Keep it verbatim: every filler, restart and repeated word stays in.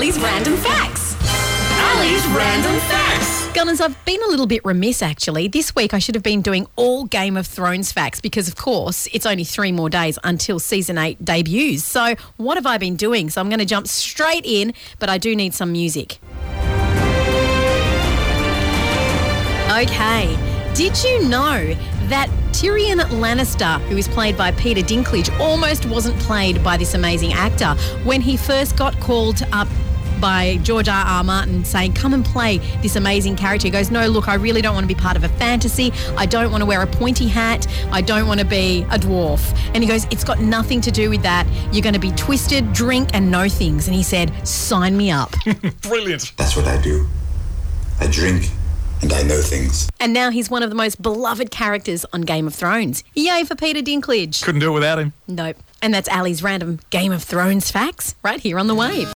Ali's Random Facts. Ali's Random Facts. Gunners, I've been a little bit remiss, actually. This week I should have been doing all Game of Thrones facts because, of course, it's only three more days until Season eight debuts. So what have I been doing? So I'm going to jump straight in, but I do need some music. Okay. Did you know that Tyrion Lannister, who is played by Peter Dinklage, almost wasn't played by this amazing actor when he first got called up by George R R. Martin saying, come and play this amazing character? He goes, no, look, I really don't want to be part of a fantasy. I don't want to wear a pointy hat. I don't want to be a dwarf. And he goes, it's got nothing to do with that. You're going to be twisted, drink and know things. And he said, sign me up. Brilliant. That's what I do. I drink and I know things. And now he's one of the most beloved characters on Game of Thrones. Yay for Peter Dinklage. Couldn't do it without him. Nope. And that's Ali's Random Game of Thrones Facts right here on The Wave.